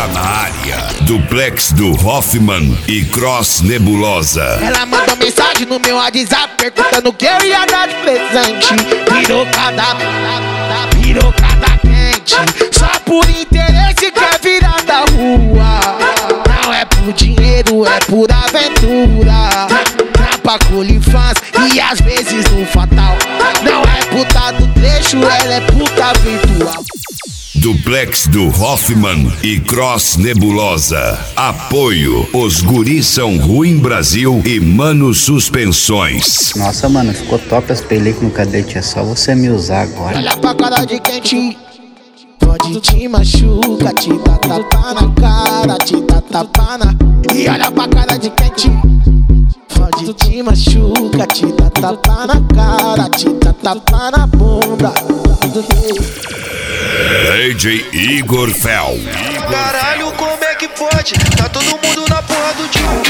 Tá na área. Duplex do Hoffman e Cross Nebulosa. Ela mandou mensagem no meu WhatsApp perguntando o que eu ia dar de presente. Pirocada quente. Só por interesse quer virar da rua. Não é por dinheiro, é por aventura. Trampa com OnlyFans e às vezes no fatal. Não é puta do trecho, ela é puta virtual. Duplex do Hoffman e Cross Nebulosa. Apoio: Os Guris São Ruim Brasil e Mano Suspensões. Nossa, mano, ficou top as películas no cadete. É só você me usar agora. Olha pra cara de quente. Pode te machuca, te dá tapa na cara, te dá tapa na... E olha pra cara de quente. Pode te machuca, te dá tapa na cara, te dá tapa na bunda. DJ Igor Fel. Caralho, como é que pode? Tá todo mundo na porra do dia.